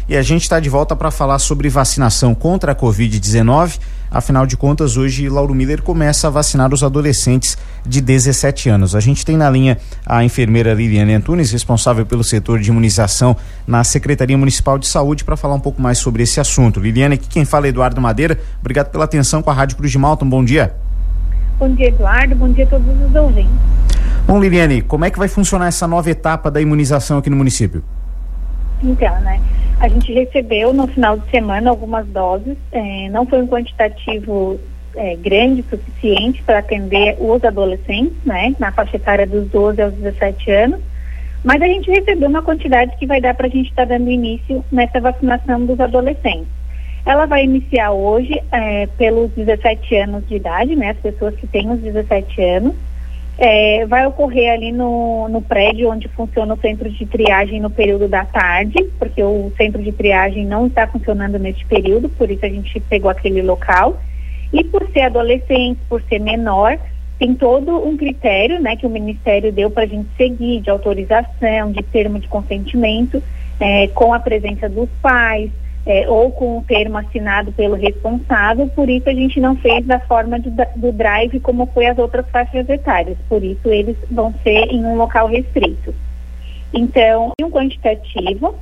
E a gente está de volta para falar sobre vacinação contra a Covid-19. Afinal de contas, hoje Lauro Miller começa a vacinar os adolescentes de 17 anos. A gente tem na linha a enfermeira Liliane Antunes, responsável pelo setor de imunização na Secretaria Municipal de Saúde, para falar um pouco mais sobre esse assunto. Liliane, aqui quem fala é Eduardo Madeira. Obrigado pela atenção com a Rádio Cruz de Malta. Um bom dia. Bom dia, Eduardo. Bom dia a todos os ouvintes. Bom, Liliane, como é que vai funcionar essa nova etapa da imunização aqui no município? Então, a gente recebeu no final de semana algumas doses, não foi um quantitativo grande o suficiente para atender os adolescentes, na faixa etária dos 12 aos 17 anos, mas a gente recebeu uma quantidade que vai dar para a gente estar dando início nessa vacinação dos adolescentes. Ela vai iniciar hoje pelos 17 anos de idade, as pessoas que têm os 17 anos. Vai ocorrer ali no prédio onde funciona o centro de triagem no período da tarde, porque o centro de triagem não está funcionando neste período, por isso a gente pegou aquele local. E por ser adolescente, por ser menor, tem todo um critério, que o Ministério deu para a gente seguir, de autorização, de termo de consentimento, com a presença dos pais, ou com o termo assinado pelo responsável. Por isso a gente não fez da forma do drive como foi as outras faixas etárias, por isso eles vão ser em um local restrito. Então, um quantitativo,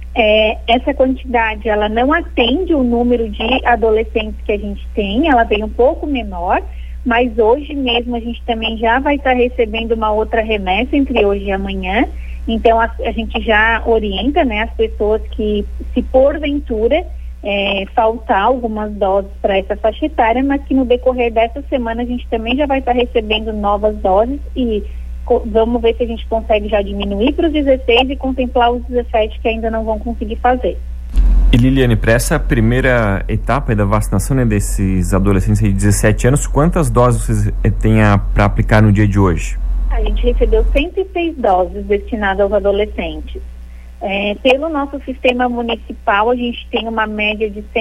essa quantidade ela não atende o número de adolescentes que a gente tem, ela vem um pouco menor, mas hoje mesmo a gente também já vai estar recebendo uma outra remessa entre hoje e amanhã. Então, a gente já orienta, as pessoas que, se porventura faltar algumas doses para essa faixa etária, mas que no decorrer dessa semana a gente também já vai estar recebendo novas doses e vamos ver se a gente consegue já diminuir para os 16 e contemplar os 17 que ainda não vão conseguir fazer. E Liliane, para essa primeira etapa da vacinação desses adolescentes de 17 anos, quantas doses vocês têm para aplicar no dia de hoje? A gente recebeu 106 doses destinadas aos adolescentes. Pelo nosso sistema municipal, a gente tem uma média de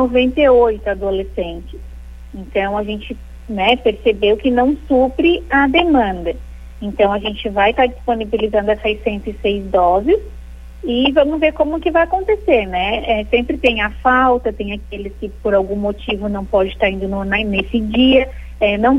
198 adolescentes. Então, a gente percebeu que não supre a demanda. Então, a gente vai estar disponibilizando essas 106 doses e vamos ver como que vai acontecer, sempre tem a falta, tem aqueles que por algum motivo não pode estar indo nesse dia. Não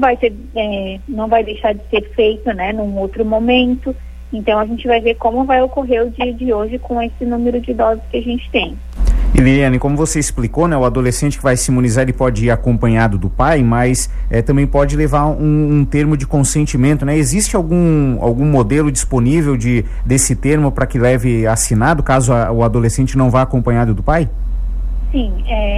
vai deixar de ser feito, num outro momento. Então a gente vai ver como vai ocorrer o dia de hoje com esse número de doses que a gente tem. E Liliane, como você explicou, o adolescente que vai se imunizar, ele pode ir acompanhado do pai, mas também pode levar um termo de consentimento, Existe algum modelo disponível desse termo para que leve assinado, caso o adolescente não vá acompanhado do pai? Sim,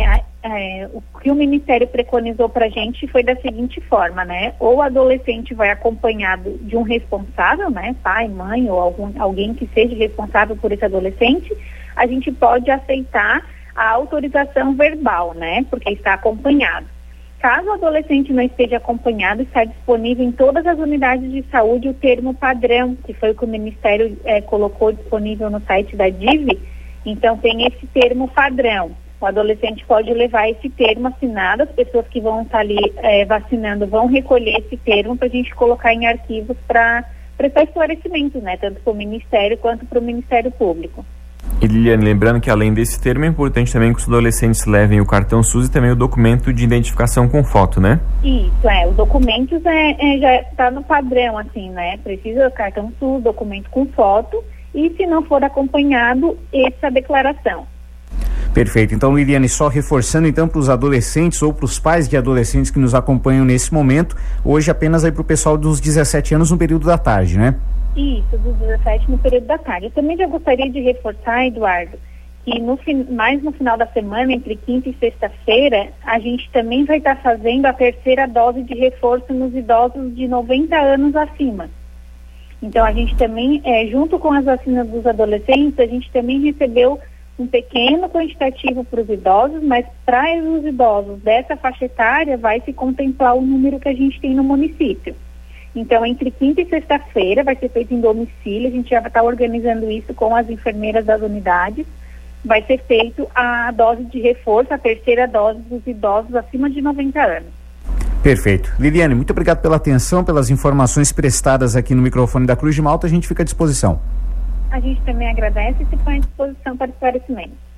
o que o Ministério preconizou para a gente foi da seguinte forma, ou o adolescente vai acompanhado de um responsável, pai, mãe ou alguém que seja responsável por esse adolescente, a gente pode aceitar a autorização verbal, porque está acompanhado. Caso o adolescente não esteja acompanhado, está disponível em todas as unidades de saúde o termo padrão, que foi o que o Ministério colocou disponível no site da DIV. Então tem esse termo padrão. O adolescente pode levar esse termo assinado, as pessoas que vão estar ali vacinando vão recolher esse termo para a gente colocar em arquivos para prestar esclarecimento, tanto para o Ministério quanto para o Ministério Público. E Liliane, lembrando que além desse termo é importante também que os adolescentes levem o cartão SUS e também o documento de identificação com foto, Isso, os documentos já está no padrão, assim, precisa do cartão SUS, documento com foto e, se não for acompanhado, essa declaração. Perfeito. Então, Liliane, só reforçando então para os adolescentes ou para os pais de adolescentes que nos acompanham nesse momento, hoje apenas aí para o pessoal dos 17 anos no período da tarde, Isso, dos 17 no período da tarde. Eu também já gostaria de reforçar, Eduardo, que mais no final da semana, entre quinta e sexta-feira, a gente também vai estar fazendo a terceira dose de reforço nos idosos de 90 anos acima. Então, a gente também, junto com as vacinas dos adolescentes, a gente também recebeu um pequeno quantitativo para os idosos, mas para os idosos dessa faixa etária vai se contemplar o número que a gente tem no município. Então, entre quinta e sexta-feira vai ser feito em domicílio, a gente já vai estar organizando isso com as enfermeiras das unidades, vai ser feito a dose de reforço, a terceira dose dos idosos acima de 90 anos. Perfeito. Liliane, muito obrigado pela atenção, pelas informações prestadas aqui no microfone da Cruz de Malta, a gente fica à disposição. A gente também agradece e se põe à disposição para esclarecimento.